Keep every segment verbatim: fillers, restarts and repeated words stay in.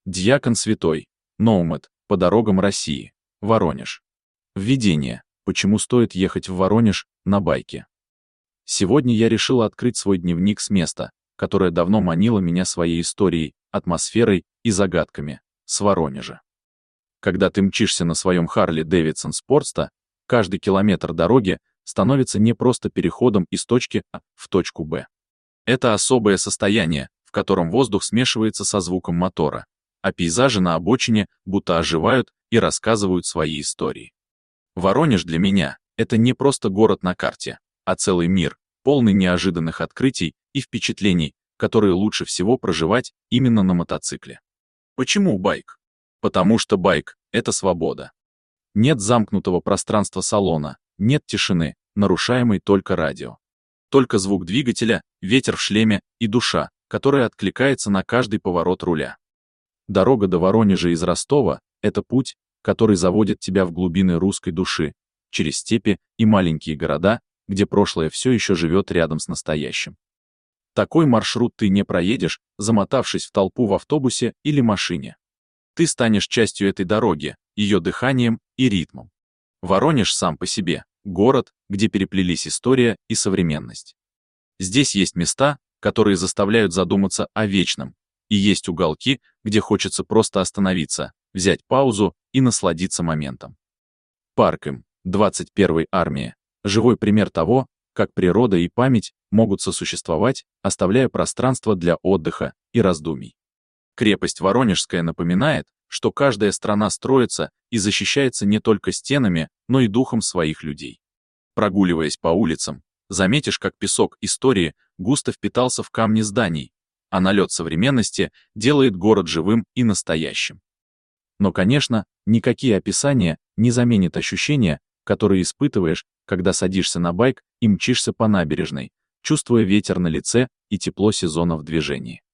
Дьякон Святой. Ноумед. По дорогам России. Воронеж. Введение. Почему стоит ехать в Воронеж на байке? Сегодня я решил открыть свой дневник с места, которое давно манило меня своей историей, атмосферой и загадками, с Воронежа. Когда ты мчишься на своем Харли Дэвидсон Спортста, каждый километр дороги становится не просто переходом из точки А в точку Б. Это особое состояние, в котором воздух смешивается со звуком мотора, а пейзажи на обочине будто оживают и рассказывают свои истории. Воронеж для меня — это не просто город на карте, а целый мир, полный неожиданных открытий и впечатлений, которые лучше всего проживать именно на мотоцикле. Почему байк? Потому что байк — это свобода. Нет замкнутого пространства салона, нет тишины, нарушаемой только радио. Только звук двигателя, ветер в шлеме и душа, которая откликается на каждый поворот руля. Дорога до Воронежа из Ростова — это путь, который заводит тебя в глубины русской души, через степи и маленькие города, где прошлое все еще живет рядом с настоящим. Такой маршрут ты не проедешь, замотавшись в толпу в автобусе или машине. Ты станешь частью этой дороги, ее дыханием и ритмом. Воронеж сам по себе — город, где переплелись история и современность. Здесь есть места, которые заставляют задуматься о вечном, и есть уголки, где хочется просто остановиться, взять паузу и насладиться моментом. Парк Им, двадцать первая армия, живой пример того, как природа и память могут сосуществовать, оставляя пространство для отдыха и раздумий. Крепость Воронежская напоминает, что каждая страна строится и защищается не только стенами, но и духом своих людей. Прогуливаясь по улицам, заметишь, как песок истории густо впитался в камни зданий, а налет современности делает город живым и настоящим. Но, конечно, никакие описания не заменят ощущения, которые испытываешь, когда садишься на байк и мчишься по набережной, чувствуя ветер на лице и тепло сезона в движении.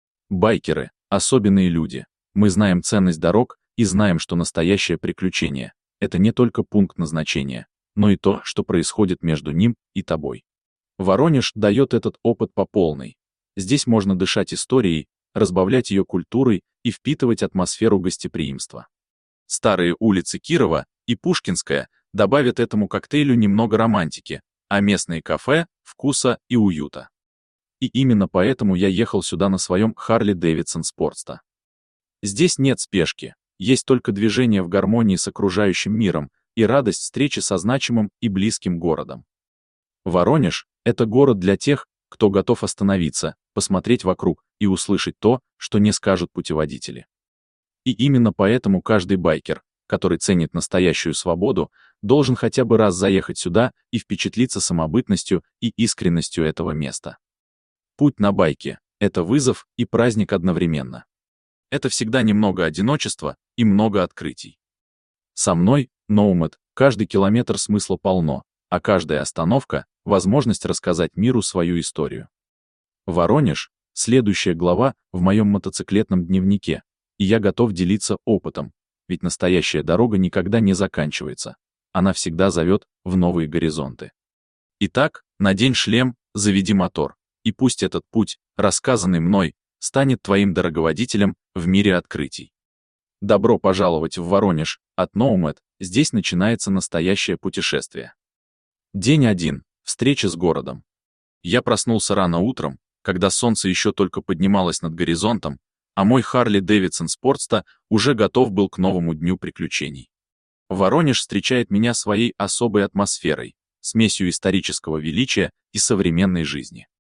Байкеры — особенные люди. Мы знаем ценность дорог и знаем, что настоящее приключение — это не только пункт назначения, но и то, что происходит между ним и тобой. Воронеж дает этот опыт по полной. Здесь можно дышать историей, разбавлять ее культурой и впитывать атмосферу гостеприимства. Старые улицы Кирова и Пушкинская добавят этому коктейлю немного романтики, а местные кафе — вкуса и уюта. И именно поэтому я ехал сюда на своем Харли Дэвидсон Спортста. Здесь нет спешки, есть только движение в гармонии с окружающим миром и радость встречи со значимым и близким городом. Воронеж — это город для тех, кто готов остановиться, посмотреть вокруг и услышать то, что не скажут путеводители. И именно поэтому каждый байкер, который ценит настоящую свободу, должен хотя бы раз заехать сюда и впечатлиться самобытностью и искренностью этого места. Путь на байке — это вызов и праздник одновременно. Это всегда немного одиночества и много открытий. Со мной, Ноумед, каждый километр смысла полно, а каждая остановка — возможность рассказать миру свою историю. Воронеж — следующая глава в моем мотоциклетном дневнике, и я готов делиться опытом, ведь настоящая дорога никогда не заканчивается, она всегда зовет в новые горизонты. Итак, надень шлем, заведи мотор, и пусть этот путь, рассказанный мной, станет твоим дороговодителем в мире открытий. Добро пожаловать в Воронеж от Ноумед, здесь начинается настоящее путешествие. День один. Встреча с городом. Я проснулся рано утром, когда солнце еще только поднималось над горизонтом, а мой Харли Дэвидсон Спортста уже готов был к новому дню приключений. Воронеж встречает меня своей особой атмосферой, смесью исторического величия и современной жизни.